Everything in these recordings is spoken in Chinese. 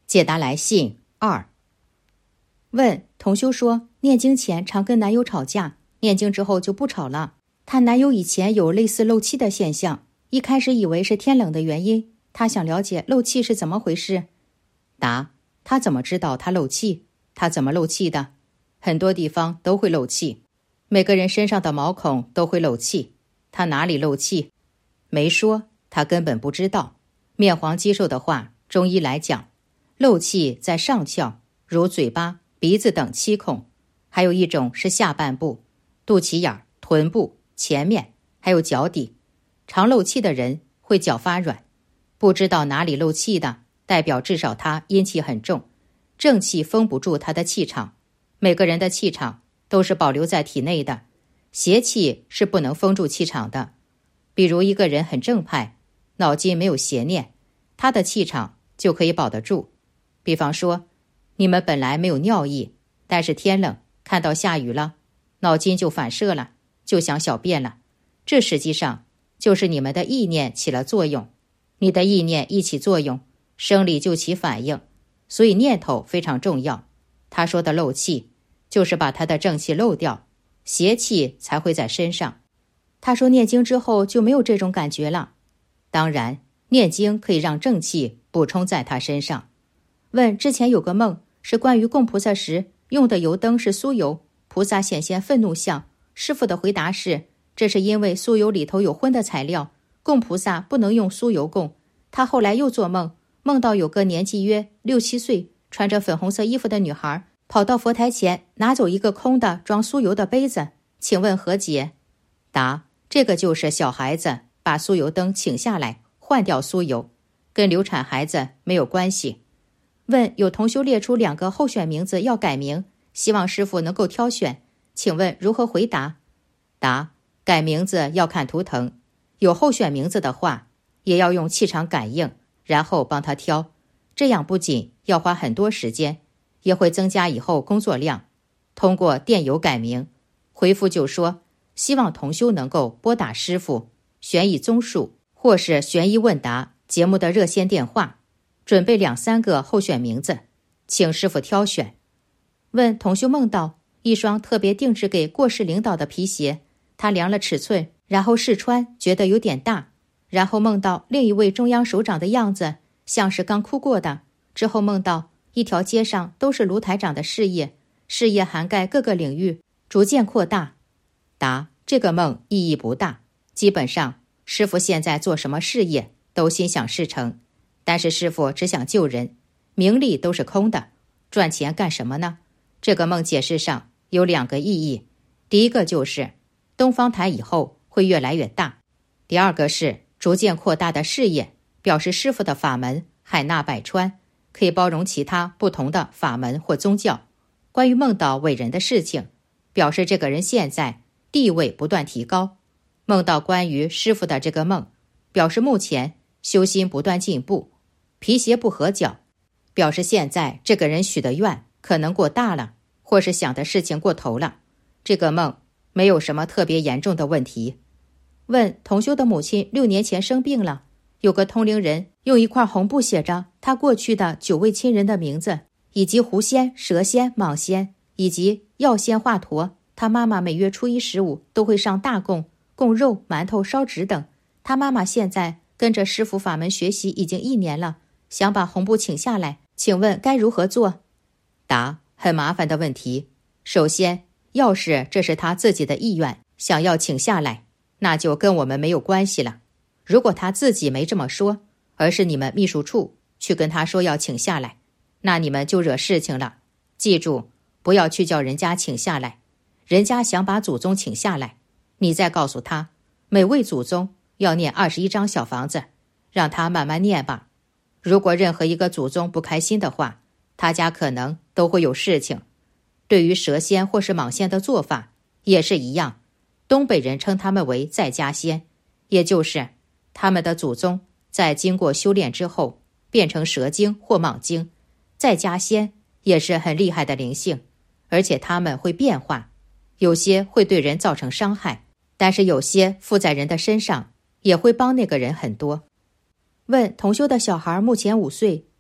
解答来信2。问同修说，念经前常跟男友吵架，念经之后就不吵了。她男友以前有类似漏气的现象，一开始以为是天冷的原因，她想了解漏气是怎么回事。答：她怎么知道她漏气？她怎么漏气的？很多地方都会漏气，每个人身上的毛孔都会漏气。她哪里漏气？没说，她根本不知道。面黄肌瘦的话，中医来讲，漏气在上窍，如嘴巴、鼻子等7孔，还有一种是下半部，肚脐眼、臀部、前面，还有脚底。常漏气的人会脚发软，不知道哪里漏气的，代表至少他阴气很重，正气封不住他的气场。每个人的气场都是保留在体内的，邪气是不能封住气场的。比如一个人很正派，脑筋没有邪念，他的气场就可以保得住。比方说，你们本来没有尿意，但是天冷，看到下雨了，脑筋就反射了，就想小便了。这实际上就是你们的意念起了作用，你的意念一起作用，生理就起反应，所以念头非常重要。他说的漏气，就是把他的正气漏掉，邪气才会在身上。他说念经之后就没有这种感觉了。当然，念经可以让正气补充在他身上。问之前有个梦，是关于供菩萨时用的油灯是酥油，菩萨显现愤怒相。师父的回答是，这是因为酥油里头有荤的材料，供菩萨不能用酥油供。他后来又做梦，梦到有个年纪约6、7岁，穿着粉红色衣服的女孩跑到佛台前，拿走一个空的装酥油的杯子，请问何解？答：这个就是小孩子把酥油灯请下来，换掉酥油，跟流产孩子没有关系。问有同修列出2个候选名字要改名，希望师父能够挑选，请问如何回答？答：改名字要看图腾，有候选名字的话，也要用气场感应，然后帮他挑。这样不仅要花很多时间，也会增加以后工作量。通过电邮改名，回复就说希望同修能够拨打师父悬疑综述或是悬疑问答节目的热线电话，准备2、3个候选名字，请师父挑选。问同修梦到一双特别定制给过世领导的皮鞋，他量了尺寸，然后试穿，觉得有点大。然后梦到另一位中央首长的样子，像是刚哭过的。之后梦到一条街上都是卢台长的事业，事业涵盖各个领域，逐渐扩大。答：这个梦意义不大，基本上师父现在做什么事业都心想事成，但是师父只想救人，名利都是空的，赚钱干什么呢？这个梦解释上有2个意义，第一个就是东方台以后会越来越大，第二个是逐渐扩大的事业，表示师父的法门海纳百川，可以包容其他不同的法门或宗教。关于梦到伟人的事情，表示这个人现在地位不断提高。梦到关于师父的这个梦，表示目前修心不断进步。皮鞋不合脚，表示现在这个人许的愿可能过大了，或是想的事情过头了。这个梦没有什么特别严重的问题。问同修的母亲6年前生病了，有个通灵人用一块红布写着他过去的9位亲人的名字，以及狐仙、蛇仙、蟒仙以及药仙华佗。他妈妈每月初1、15都会上大供，供肉、馒头、烧纸等。他妈妈现在跟着师父法门学习已经1年了，想把红布请下来，请问该如何做？答：很麻烦的问题。首先，要是这是他自己的意愿，想要请下来，那就跟我们没有关系了。如果他自己没这么说，而是你们秘书处去跟他说要请下来，那你们就惹事情了。记住，不要去叫人家请下来。人家想把祖宗请下来，你再告诉他，每位祖宗要念21张小房子，让他慢慢念吧。如果任何一个祖宗不开心的话，他家可能都会有事情。对于蛇仙或是蟒仙的做法也是一样，东北人称他们为在家仙，也就是他们的祖宗在经过修炼之后变成蛇精或蟒精。在家仙也是很厉害的灵性，而且他们会变化，有些会对人造成伤害，但是有些附在人的身上也会帮那个人很多。问同修的小孩目前5岁，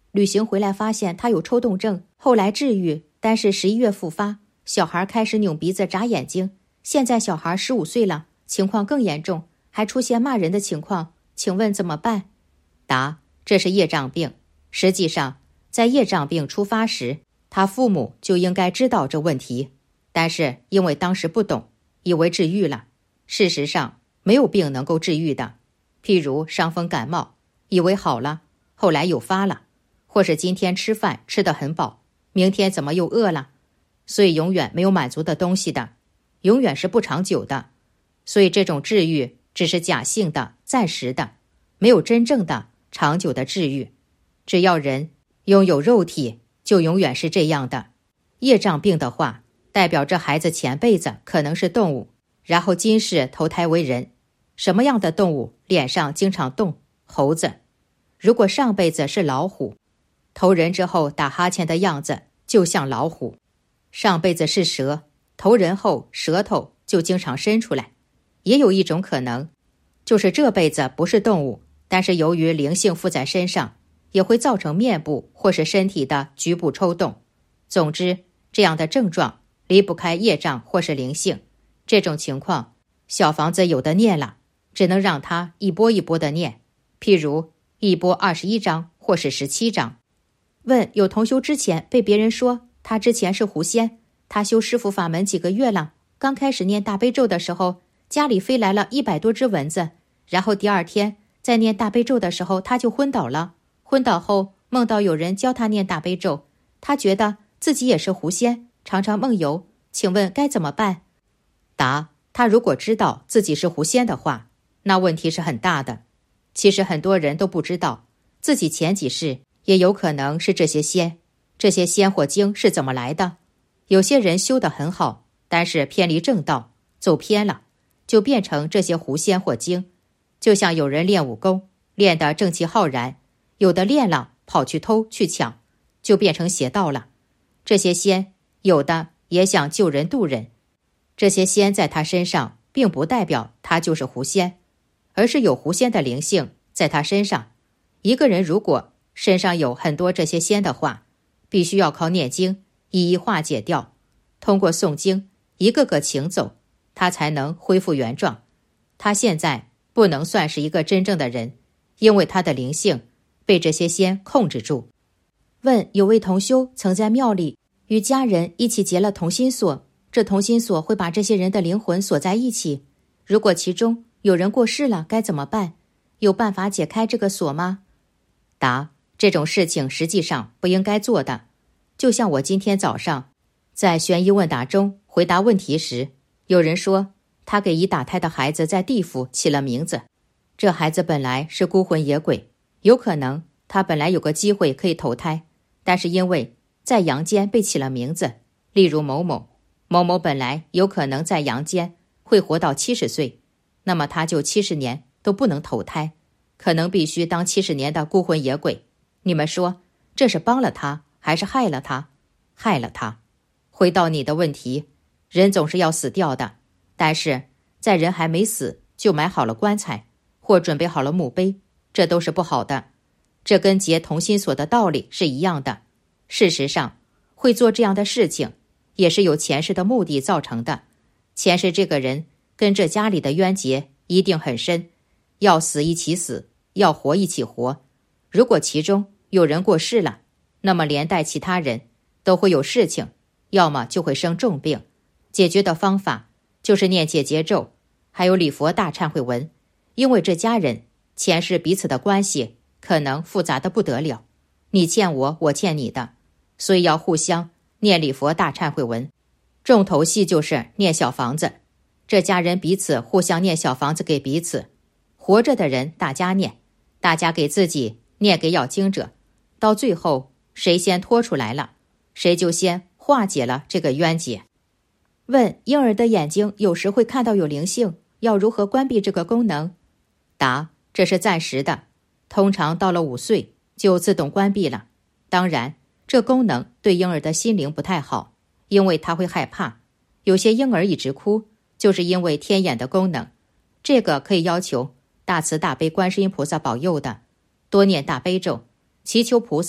旅行回来发现他有抽动症，后来治愈，但是11月复发，小孩开始扭鼻子眨眼睛，现在小孩15岁了，情况更严重，还出现骂人的情况，请问怎么办？答：这是业障病。实际上在业障病出发时，他父母就应该知道这问题，但是因为当时不懂，以为治愈了。事实上没有病能够治愈的，譬如伤风感冒，以为好了，后来又发了，或是今天吃饭吃得很饱，明天怎么又饿了，所以永远没有满足的东西的，永远是不长久的。所以这种治愈只是假性的、暂时的，没有真正的长久的治愈。只要人拥有肉体，就永远是这样的。业障病的话，代表这孩子前辈子可能是动物，然后今世投胎为人。什么样的动物脸上经常动？猴子。如果上辈子是老虎，投人之后打哈欠的样子就像老虎。上辈子是蛇，投人后舌头就经常伸出来。也有一种可能，就是这辈子不是动物，但是由于灵性附在身上，也会造成面部或是身体的局部抽动。总之，这样的症状离不开业障或是灵性。这种情况，小房子有的念了，只能让他一波一波的念，譬如一波21章或是17章。问有同修之前被别人说他之前是狐仙，他修师父法门几个月了，刚开始念大悲咒的时候，家里飞来了100多只蚊子，然后第二天在念大悲咒的时候他就昏倒了，昏倒后梦到有人教他念大悲咒，他觉得自己也是狐仙，常常梦游，请问该怎么办？答：他如果知道自己是狐仙的话，那问题是很大的。其实很多人都不知道，自己前几世也有可能是这些仙。这些仙或精是怎么来的？有些人修得很好，但是偏离正道，走偏了，就变成这些狐仙或精。就像有人练武功，练得正气浩然，有的练了跑去偷去抢，就变成邪道了。这些仙有的也想救人渡人，这些仙在他身上并不代表他就是狐仙，而是有狐仙的灵性在他身上。一个人如果身上有很多这些仙的话，必须要靠念经一一化解掉，通过诵经一个个请走，他才能恢复原状。他现在不能算是一个真正的人，因为他的灵性被这些仙控制住。问有位同修曾在庙里与家人一起结了同心锁，这同心锁会把这些人的灵魂锁在一起，如果其中有人过世了该怎么办？有办法解开这个锁吗？答：这种事情实际上不应该做的。就像我今天早上在悬疑问答中回答问题时，有人说他给已打胎的孩子在地府起了名字，这孩子本来是孤魂野鬼，有可能他本来有个机会可以投胎，但是因为在阳间被起了名字，例如某某，某某本来有可能在阳间会活到70岁，那么他就70年都不能投胎，可能必须当70年的孤魂野鬼。你们说这是帮了他还是害了他？害了他。回到你的问题，人总是要死掉的，但是在人还没死就买好了棺材或准备好了墓碑，这都是不好的。这跟结同心锁的道理是一样的。事实上会做这样的事情也是有前世的目的造成的，前世这个人跟这家里的冤结一定很深，要死一起死，要活一起活。如果其中有人过世了，那么连带其他人都会有事情，要么就会生重病。解决的方法就是念解结咒，还有礼佛大忏悔文，因为这家人前世彼此的关系可能复杂的不得了，你欠我，我欠你的，所以要互相念礼佛大忏悔文。重头戏就是念小房子，这家人彼此互相念小房子给彼此，活着的人大家念，大家给自己念给要经者，到最后谁先拖出来了，谁就先化解了这个冤结。问婴儿的眼睛有时会看到有灵性，要如何关闭这个功能？答：这是暂时的，通常到了5岁就自动关闭了。当然这功能对婴儿的心灵不太好，因为他会害怕，有些婴儿一直哭就是因为天眼的功能，这个可以要求大慈大悲观世音菩萨保佑的，多念大悲咒，祈求菩萨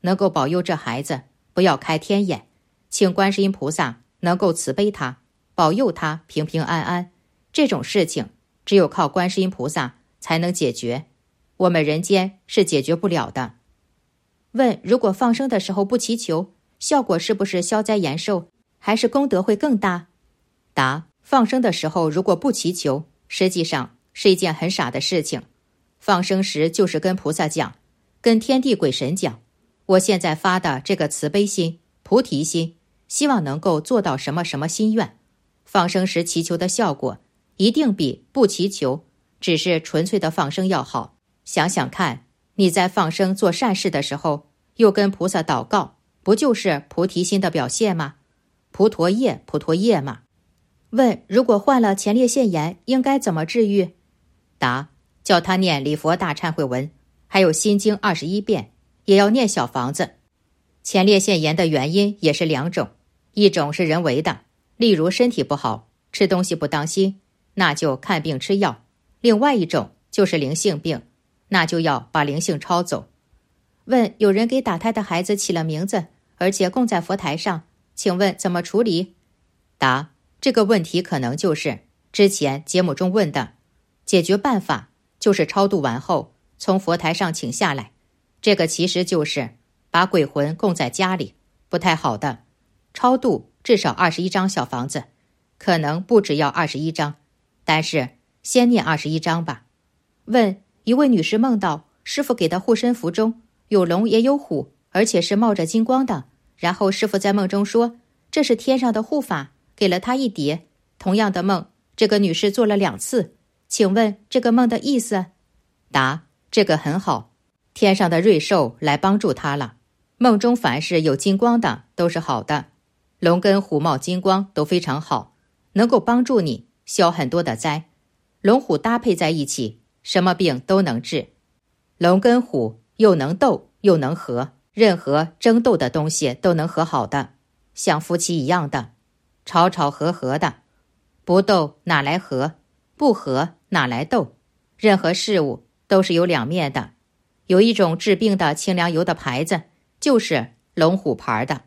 能够保佑这孩子不要开天眼，请观世音菩萨能够慈悲他，保佑他平平安安。这种事情只有靠观世音菩萨才能解决，我们人间是解决不了的。问：如果放生的时候不祈求，效果是不是消灾延寿，还是功德会更大？答：放生的时候如果不祈求，实际上是一件很傻的事情。放生时就是跟菩萨讲，跟天地鬼神讲，我现在发的这个慈悲心、菩提心，希望能够做到什么什么心愿。放生时祈求的效果一定比不祈求只是纯粹的放生要好。想想看，你在放生做善事的时候，又跟菩萨祷告，不就是菩提心的表现吗？菩陀叶，菩陀叶嘛。问：如果患了前列腺炎，应该怎么治愈？答：叫他念礼佛大忏悔文，还有心经21遍，也要念小房子。前列腺炎的原因也是两种，一种是人为的，例如身体不好，吃东西不当心，那就看病吃药；另外一种就是灵性病，那就要把灵性抄走。问：有人给打胎的孩子起了名字，而且供在佛台上，请问怎么处理？答：这个问题可能就是之前节目中问的，解决办法就是超度完后从佛台上请下来，这个其实就是把鬼魂供在家里，不太好的。超度至少21张小房子，可能不只要21张，但是先念21张吧。问：一位女士梦到师父给的护身符中有龙也有虎，而且是冒着金光的，然后师父在梦中说这是天上的护法，给了她一叠。同样的梦，这个女士做了2次，请问这个梦的意思？答：这个很好，天上的瑞兽来帮助她了。梦中凡是有金光的都是好的，龙跟虎冒金光都非常好，能够帮助你消很多的灾。龙虎搭配在一起，什么病都能治。龙跟虎又能斗又能和，任何争斗的东西都能和好的，像夫妻一样的，吵吵和和的，不斗哪来和，不和哪来斗。任何事物都是有两面的，有一种治病的清凉油的牌子就是龙虎牌的。